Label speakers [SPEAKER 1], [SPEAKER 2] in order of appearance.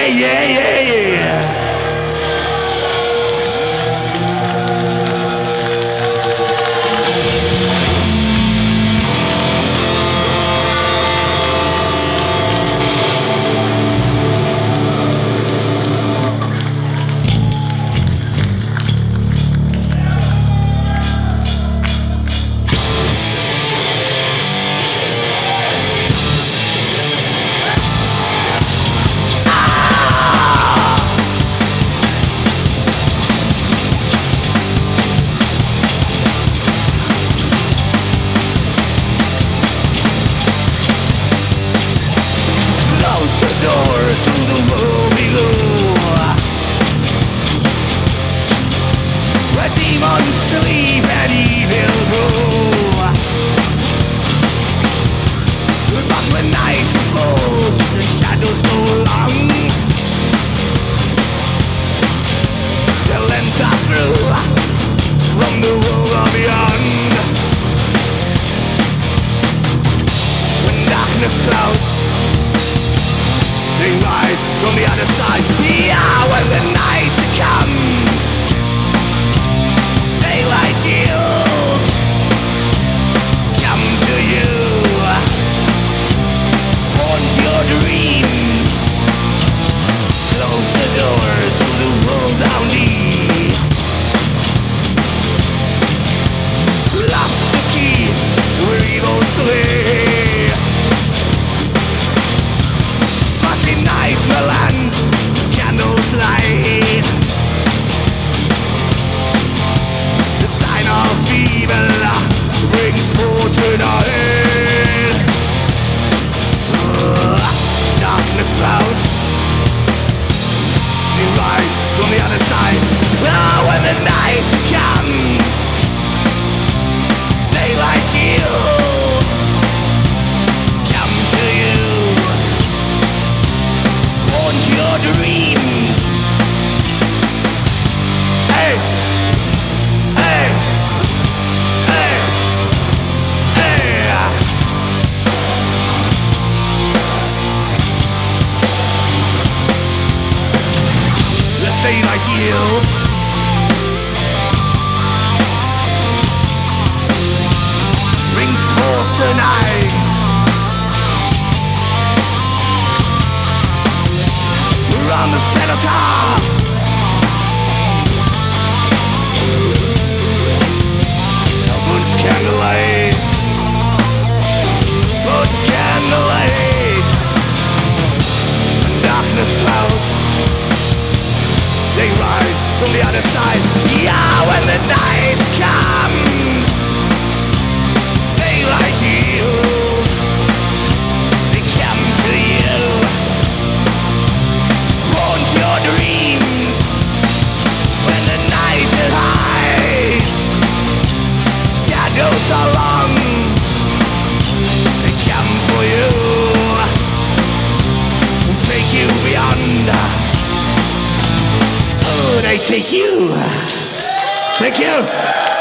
[SPEAKER 1] yeah. To the world below, where demons sleep and evil grow. But when night falls and shadows go long, they'll enter through from the world beyond. When darkness clouds, they ride from the other side. Yeah, when the night comes, daylight yield. Come to you, haunt your dreams. Close the door to the world down deep. Lost the key where evil sleeps. Night the lands, candles light. The sign of evil brings forth tonight. Darkness clouds, they ride from the other side. When the night comes, daylight yield. Come to you, your dreams. Hey, hey, hey, hey. Let's say like yield. Rings forth tonight. On the cenotaph, moon's candlelight, moon's candlelight, and darkness clouds, they ride from the other side. Yeah, when the night comes, daylight yield, they come to you. Your dreams when the night is high, shadows are long, they come for you to take you beyond. Oh, they take you. Thank you.